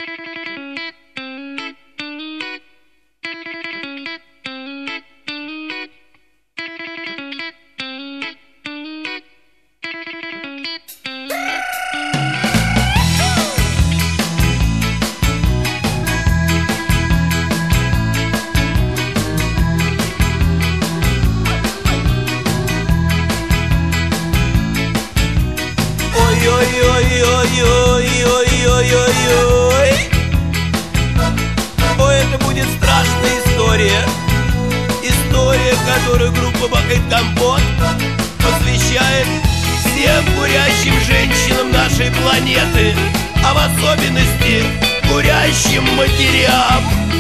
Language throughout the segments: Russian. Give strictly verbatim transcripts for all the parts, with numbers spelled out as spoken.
Ой-ой-ой-ой-ой-ой-ой-ой. Ой, это будет страшная история. История, которую группа «Бакает Компот» посвящает всем курящим женщинам нашей планеты, а в особенности курящим матерям.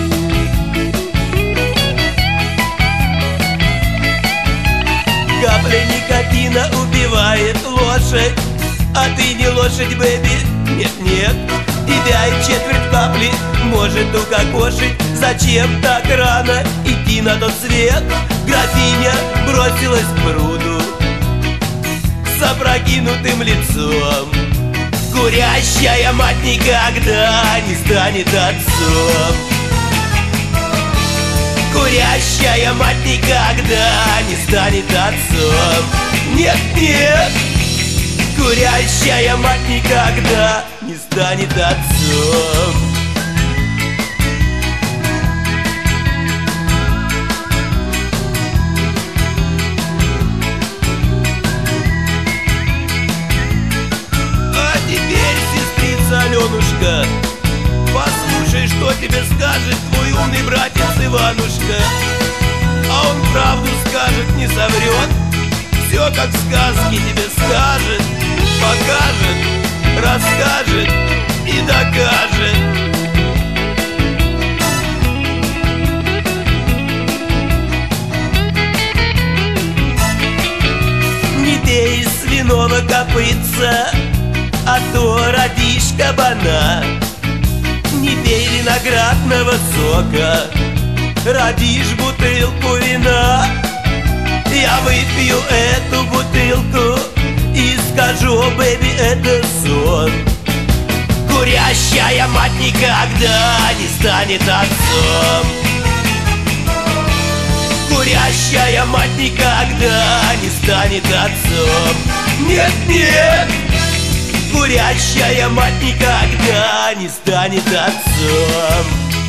Капля никотина убивает лошадь, а ты не лошадь, бэби, нет-нет. Тебя и четверть капли может укокошить. Зачем так рано идти на тот свет? Графиня бросилась к пруду с опрокинутым лицом. Курящая мать никогда не станет отцом. Курящая мать никогда не станет отцом. Нет-нет. Курящая мать никогда не станет отцом. А теперь, сестрица Аленушка, послушай, что тебе скажет твой умный братец Иванушка. А он правду скажет, не соврет. Все как в сказке тебе скажет, покажет, расскажет и докажет. Не бей свиного копытца, а то родишь кабана. Не пей виноградного сока, родишь бутылку вина. Я выпью эту бутылку и скажу, бэби, это сон. Курящая мать никогда не станет отцом. Курящая мать никогда не станет отцом. Нет-нет. Курящая мать никогда не станет отцом.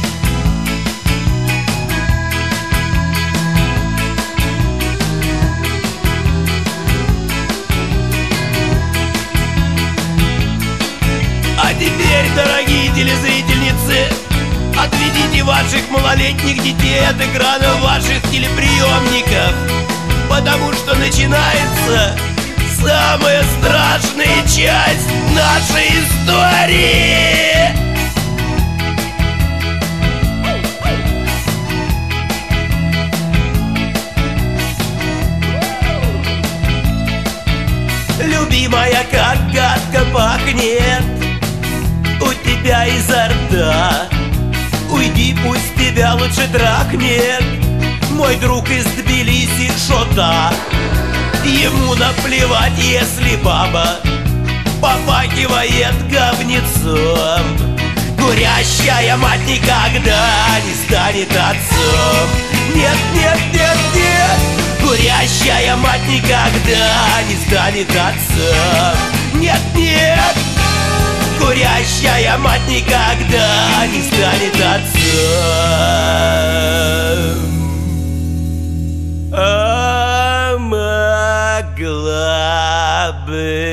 А теперь, дорогие телезрительницы, отведите ваших малолетних детей от экранов ваших телеприемников, потому что начинается самая страшная часть нашей истории. Любимая, как гадко пахнет у тебя изо рта. Уйди, пусть тебя лучше трахнет мой друг из Тбилиси Шота. Ему наплевать, если баба попахивает говнецом. Курящая мать никогда не станет отцом. Нет, нет, нет, нет. Курящая мать никогда не станет отцом. Нет, нет. Курящая мать никогда не станет отцом. А могла бы.